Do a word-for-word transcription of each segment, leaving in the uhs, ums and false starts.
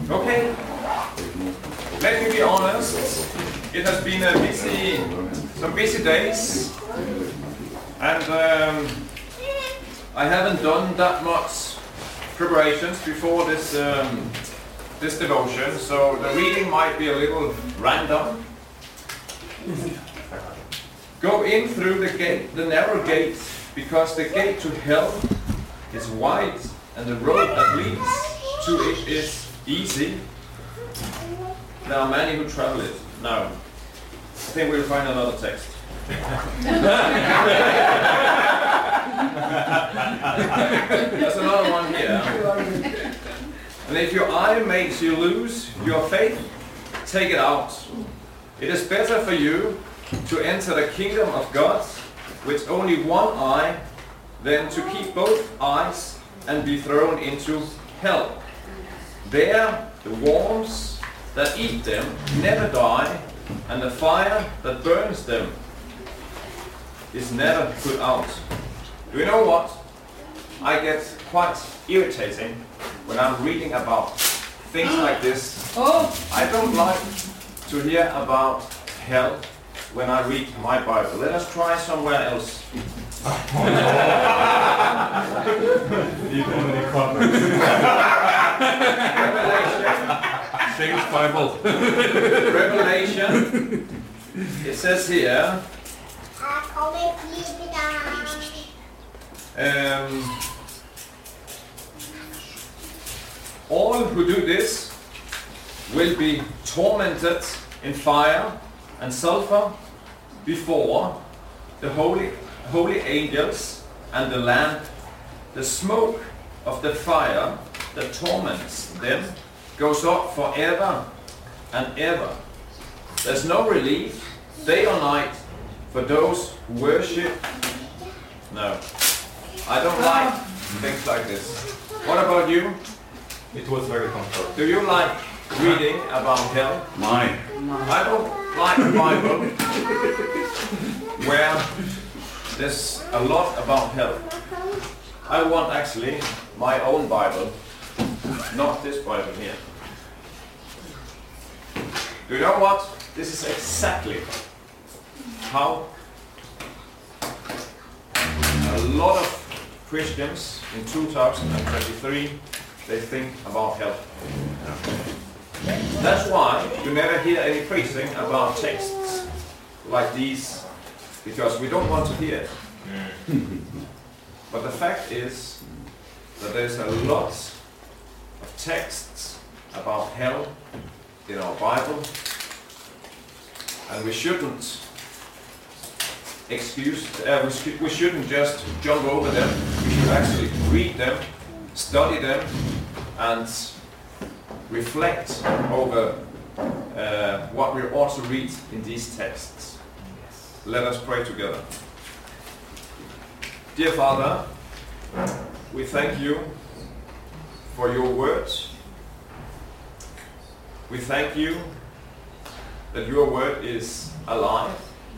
Okay, let me be honest, it has been a busy, some busy days, and um, I haven't done that much preparations before this um, this devotion, so the reading might be a little random. Go in through the gate, the narrow gate, because the gate to hell is wide, and the road that leads to it is easy. There are many who travel it. No. I think we'll find another text. There's another one here. And if your eye makes you lose your faith, take it out. It is better for you to enter the kingdom of God with only one eye than to keep both eyes and be thrown into hell. There the worms that eat them never die, and the fire that burns them is never put out. Do you know what? I get quite irritating when I'm reading about things like this. Oh. I don't like to hear about hell when I read my Bible. Let us try somewhere else. James Bible. Revelation. It says here. Um, all who do this will be tormented in fire and sulfur before the holy holy angels and the Lamb. The smoke of the fire that torments them goes up forever and ever. There's no relief, day or night, for those who worship. No, I don't like things like this. What about you? It was very comfortable. Do you like reading about hell? Mine. I don't like the Bible where there's a lot about hell. I want actually my own Bible, not this Bible here. Do you know what? This is exactly how a lot of Christians in two thousand twenty-three they think about hell. That's why you never hear any preaching about texts like these, because we don't want to hear it. But the fact is that there's a lot of texts about hell in our Bible, and we shouldn't excuse, uh, we, sh we shouldn't just jump over them. We should actually read them, study them, and reflect over uh, what we ought to read in these texts. Let us pray together. Dear Father, we thank you for your words. We thank you that your word is alive.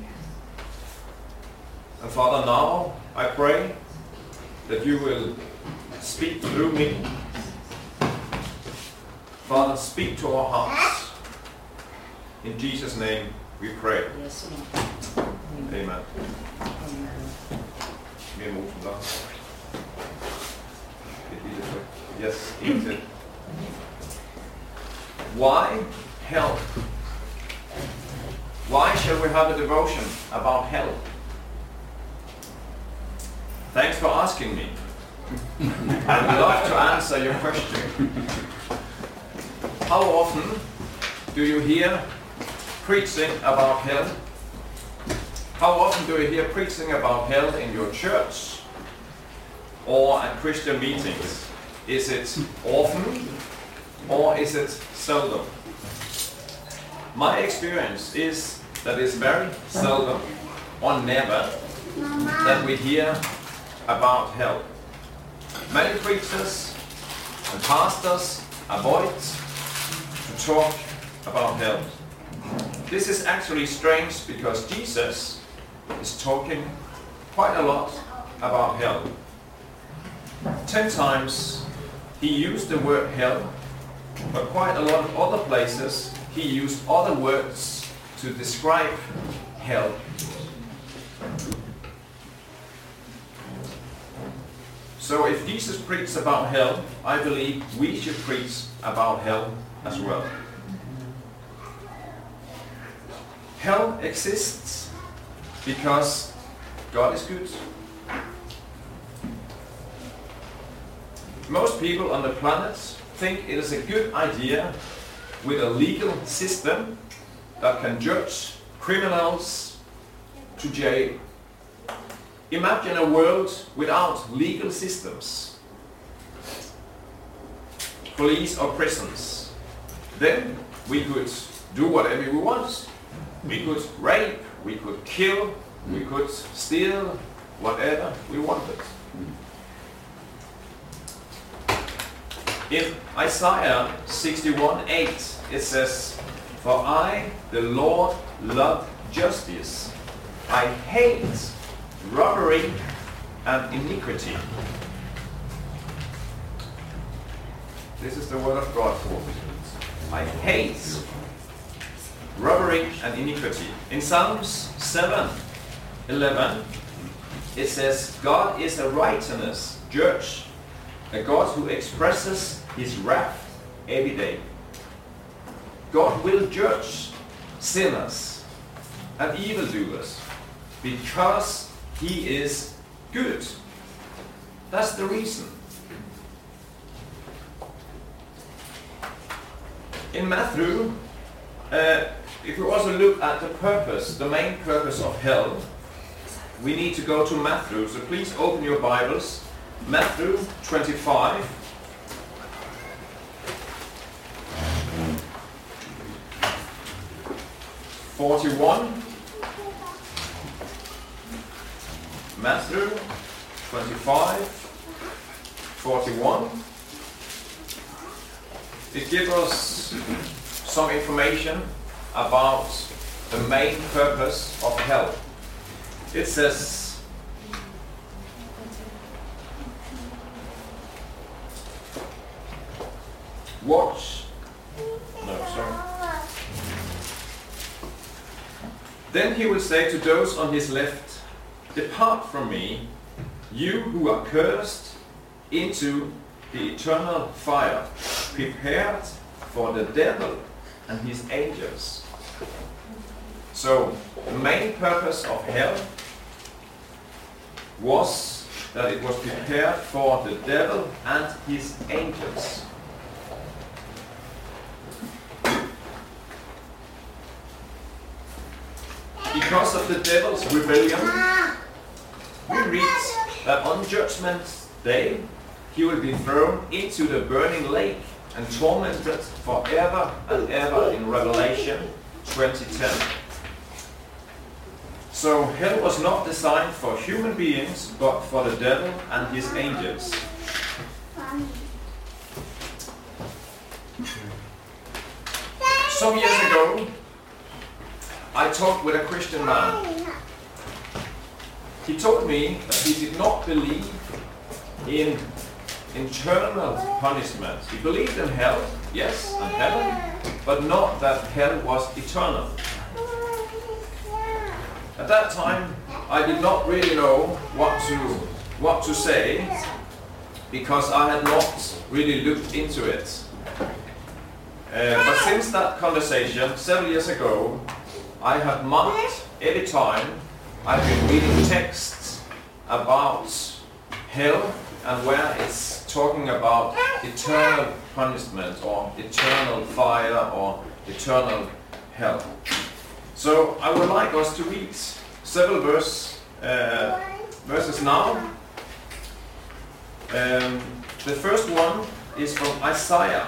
And Father, now I pray that you will speak through me. Father, speak to our hearts. In Jesus' name we pray. Yes, Amen. Yes, eat it. Why hell? Why shall we have a devotion about hell? Thanks for asking me. I'd love to answer your question. How often do you hear preaching about hell? How often do you hear preaching about hell in your church or at Christian meetings? Is it often or is it seldom? My experience is that it's very seldom or never that we hear about hell. Many preachers and pastors avoid to talk about hell. This is actually strange because Jesus is talking quite a lot about hell. Ten times he used the word hell but quite a lot of other places he used other words to describe hell. So if Jesus preached about hell, I believe we should preach about hell as well. Hell exists because God is good. Most people on the planet think it is a good idea with a legal system that can judge criminals to jail. Imagine a world without legal systems, police or prisons. Then we could do whatever we want. We could rape, we could kill, we could steal, whatever we wanted. In Isaiah sixty-one eight it says, "For I, the Lord, love justice. I hate robbery and iniquity." This is the word of God for me. I hate robbery and iniquity. In Psalms seven eleven it says, "God is a righteous judge, a God who expresses his wrath every day." God will judge sinners and evildoers because he is good. That's the reason. In Matthew, uh, if we also look at the purpose, the main purpose of hell, we need to go to Matthew. So please open your Bibles. Matthew twenty-five. forty-one. Matthew twenty-five, forty-one. It gives us some information about the main purpose of hell. It says, watch. No, sorry. Then he will say to those on his left, "Depart from me, you who are cursed, into the eternal fire, prepared for the devil and his angels." So, the main purpose of hell was that it was prepared for the devil and his angels. Because of the devil's rebellion, we read that on Judgment Day, he will be thrown into the burning lake and tormented forever and ever in Revelation twenty ten. So hell was not designed for human beings, but for the devil and his angels. Some years ago, I talked with a Christian man. He told me that he did not believe in eternal punishment. He believed in hell, yes, and heaven, but not that hell was eternal. At that time, I did not really know what to what to say, because I had not really looked into it. Uh, but since that conversation, several years ago, I have marked every time I've been reading texts about hell and where it's talking about eternal punishment or eternal fire or eternal hell. So I would like us to read several verse, uh, verses now. Um, the first one is from Isaiah.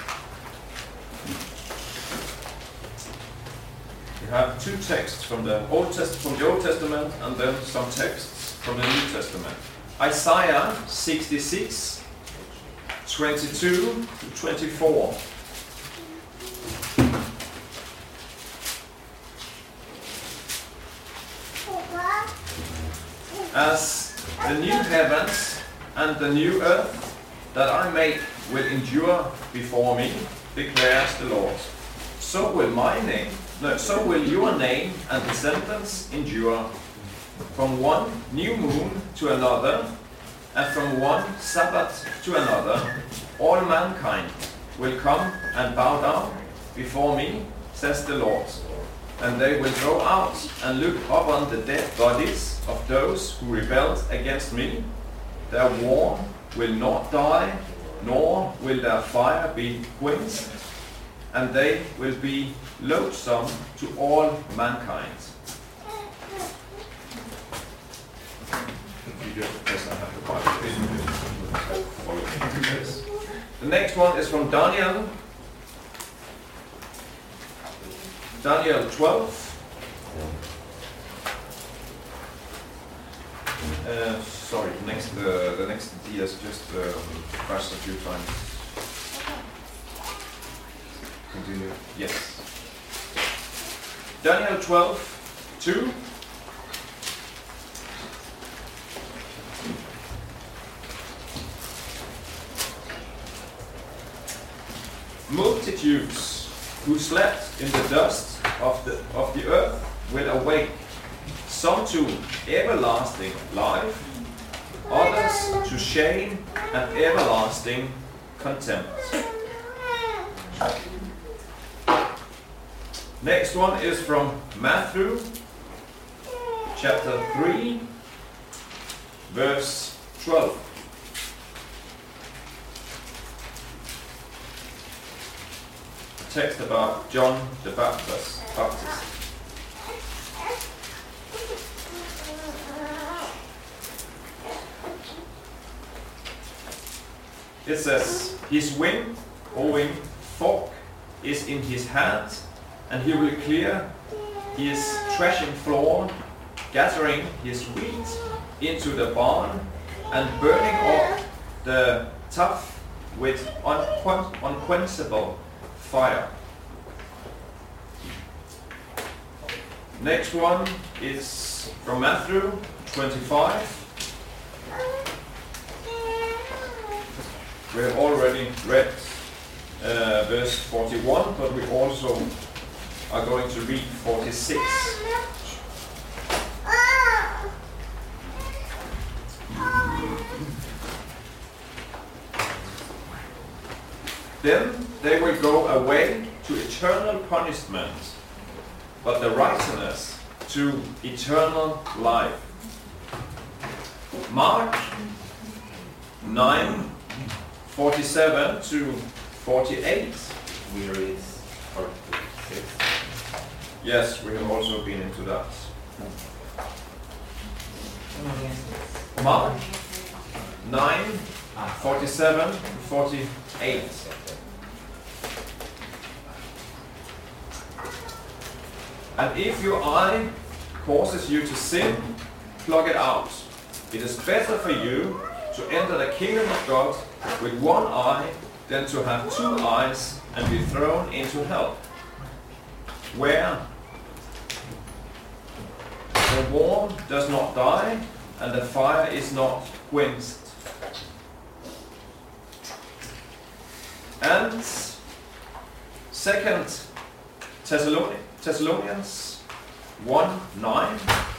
We have two texts from the Old Test from the Old Testament and then some texts from the New Testament. Isaiah sixty-six, twenty-two to twenty-four. As the new heavens and the new earth that I make will endure before me, declares the Lord. So will my name, no, so will your name and descendants endure. From one new moon to another, and from one Sabbath to another, all mankind will come and bow down before me, says the Lord. And they will go out and look upon the dead bodies of those who rebelled against me. Their war will not die, nor will their fire be quenched, and they will be loathsome to all mankind. Yes, I have the Bible. Yes. The next one is from Daniel. Daniel twelve. Uh, sorry, next uh, the next D has just uh, crashed a few times. Continue. Yes. Daniel twelve, two. Multitudes who slept in the dust of the of the earth will awake, some to everlasting life, others to shame and everlasting contempt. Next one is from Matthew chapter three, verse twelve. Text about John the Baptist. Baptist. It says, his wing, or wing, fork is in his hand, and he will clear his threshing floor, gathering his wheat into the barn, and burning up the chaff with unquen- unquenchable fire. Next one is from Matthew twenty-five. We have already read uh, verse forty-one, but we also are going to read forty-six. Then they will go away to eternal punishment, but the righteous to eternal life. Mark nine, forty-seven to forty-eight. We read forty-six. Yes, we have also been into that. Mark nine, forty-seven to forty-eight. And if your eye causes you to sin, pluck it out. It is better for you to enter the kingdom of God with one eye than to have two eyes and be thrown into hell, where the worm does not die and the fire is not quenched. And Second Thessalonians Thessalonians one nine.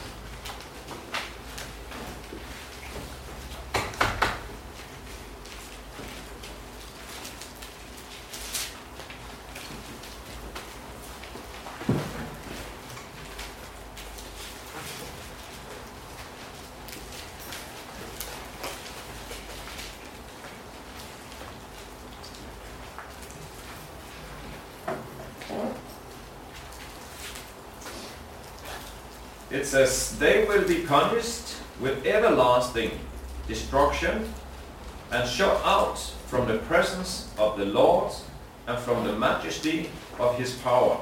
It says, they will be punished with everlasting destruction and shut out from the presence of the Lord and from the majesty of his power.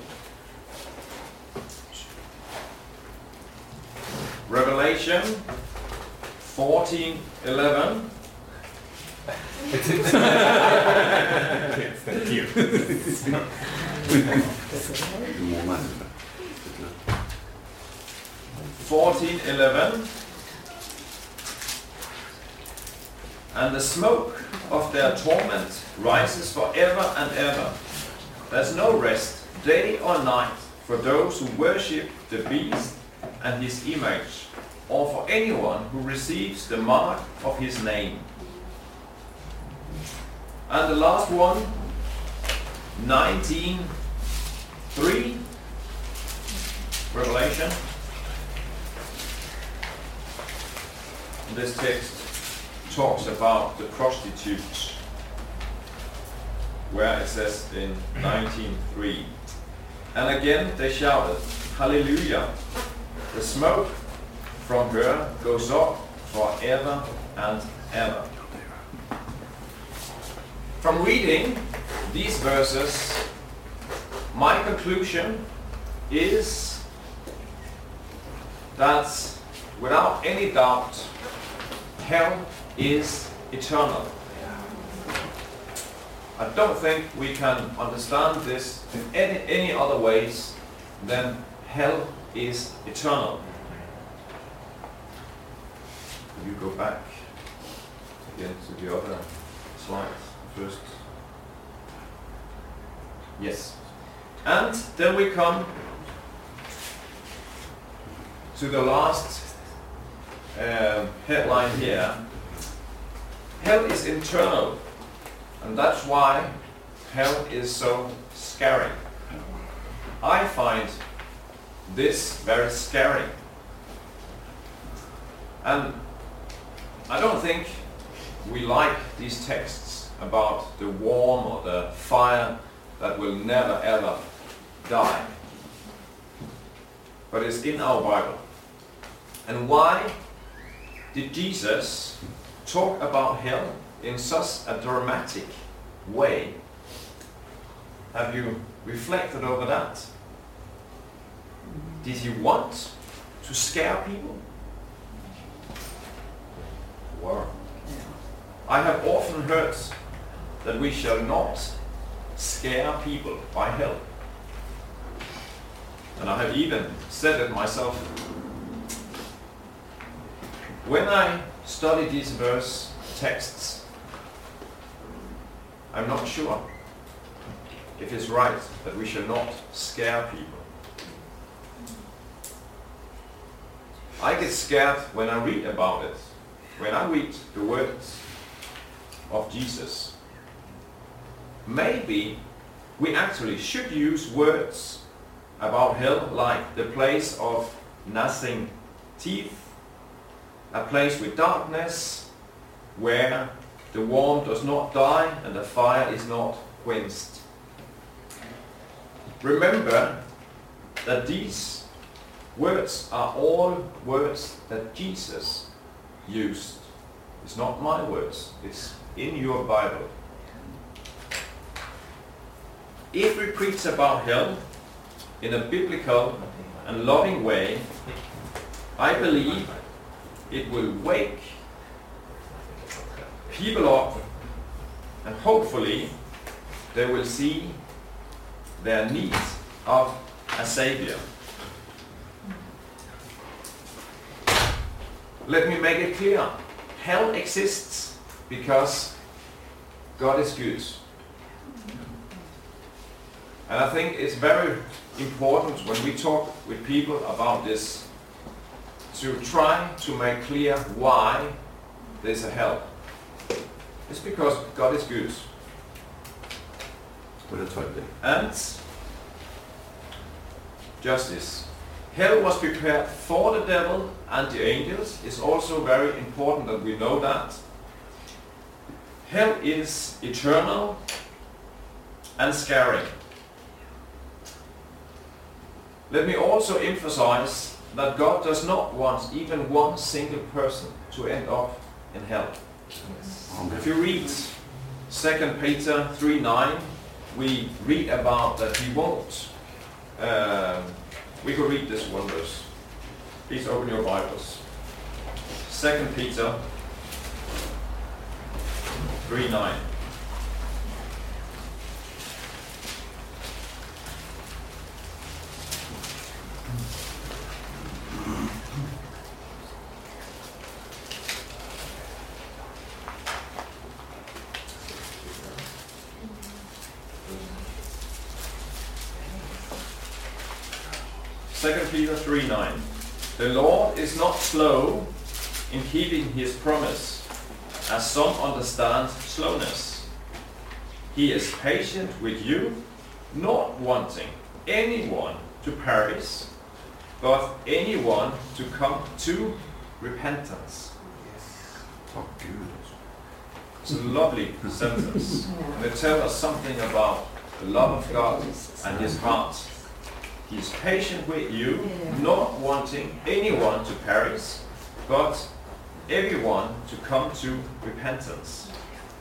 Revelation fourteen eleven. Thank you. fourteen eleven. and the smoke of their torment rises forever and ever. There's no rest, day or night, for those who worship the beast and his image, or for anyone who receives the mark of his name. And the last one, nineteen three, Revelation. This text talks about the prostitutes, where it says in nineteen three, and again they shouted, Hallelujah! The smoke from her goes up forever and ever. From reading these verses, my conclusion is that without any doubt, hell is eternal. I don't think we can understand this in any, any other ways than hell is eternal. Could you go back again to the other slide first? Yes. And then we come to the last uh, headline here. Hell is internal, and that's why hell is so scary. I find this very scary. And I don't think we like these texts about the worm or the fire that will never ever die. But it's in our Bible. And why did Jesus talk about hell in such a dramatic way? Have you reflected over that? Did he want to scare people? Or I have often heard that we shall not scare people by hell. And I have even said it myself. When I study these verse texts, I'm not sure if it's right that we shall not scare people. I get scared when I read about it. When I read the words of Jesus, maybe we actually should use words about hell like the place of gnashing teeth, a place with darkness, where the worm does not die and the fire is not quenched. Remember that these words are all words that Jesus used. It's not my words, it's in your Bible. If we preach about hell in a biblical and loving way, I believe it will wake people up, and hopefully they will see their need of a Savior. Let me make it clear. Hell exists because God is good. And I think it's very important when we talk with people about this to try to make clear why there's a hell. It's because God is good. And justice. Hell was prepared for the devil and the angels. It's also very important that we know that. Hell is eternal and scary. Let me also emphasize that God does not want even one single person to end up in hell. If you read Second Peter three nine, we read about that he won't. Uh, we could read this one verse. Please open your Bibles. Second Peter three nine. Second Peter three nine. The Lord is not slow in keeping his promise, as some understand slowness. He is patient with you, not wanting anyone to perish, but anyone to come to repentance. Oh, good. It's a lovely sentence. And it tells us something about the love of God and his heart. He is patient with you, not wanting anyone to perish, but everyone to come to repentance.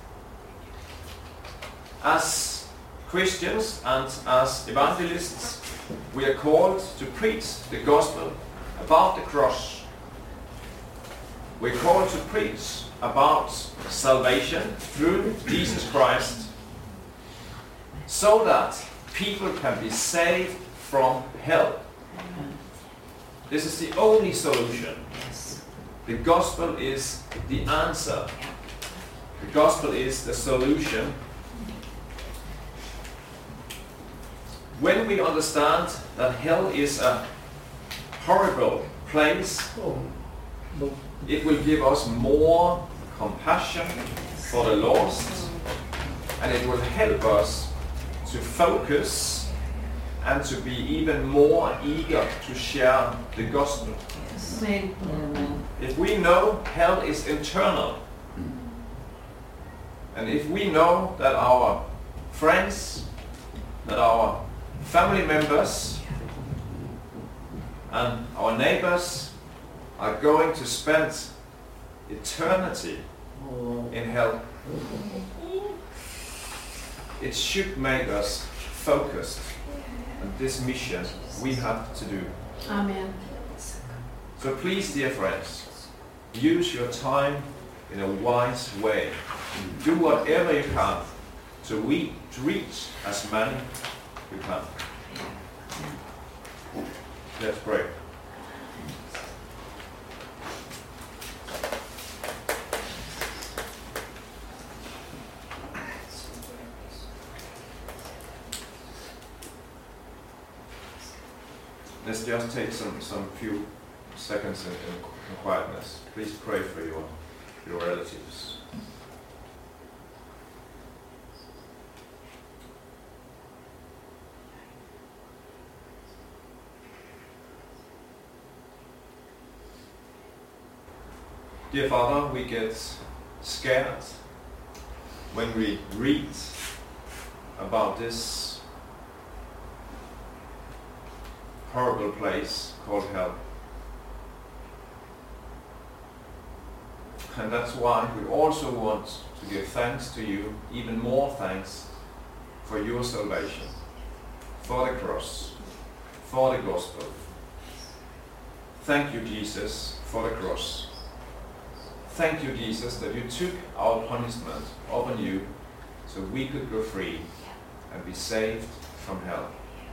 As Christians and as evangelists, we are called to preach the gospel about the cross. We're called to preach about salvation through Jesus Christ, so that people can be saved from hell. This is the only solution. The gospel is the answer. The gospel is the solution. When we understand that hell is a horrible place, it will give us more compassion for the lost, and it will help us to focus and to be even more eager to share the gospel. Amen. If we know hell is internal, and if we know that our friends, that our family members and our neighbors are going to spend eternity in hell, it should make us focused on this mission we have to do. Amen. So please, dear friends, use your time in a wise way. Do whatever you can to, re- to reach as many you can. Let's pray. Let's just take some, some few seconds in, in, in quietness. Please pray for your, your relatives. Dear Father, we get scared when we read about this horrible place called hell. And that's why we also want to give thanks to you, even more thanks for your salvation, for the cross, for the gospel. Thank you, Jesus, for the cross. Thank you, Jesus, that you took our punishment upon you so we could go free and be saved from hell.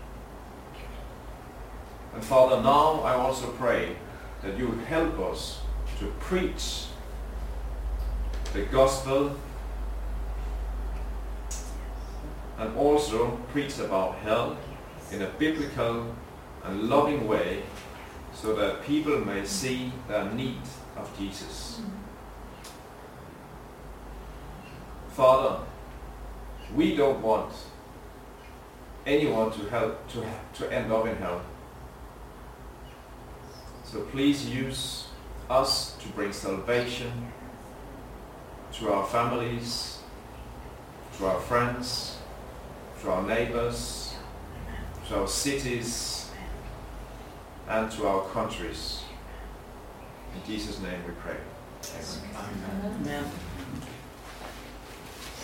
And Father, now I also pray that you would help us to preach the gospel and also preach about hell in a biblical and loving way so that people may see their need of Jesus. Father, we don't want anyone to help to, to end up in hell. So please use us to bring salvation to our families, to our friends, to our neighbors, to our cities, and to our countries. In Jesus' name we pray. Amen. Amen.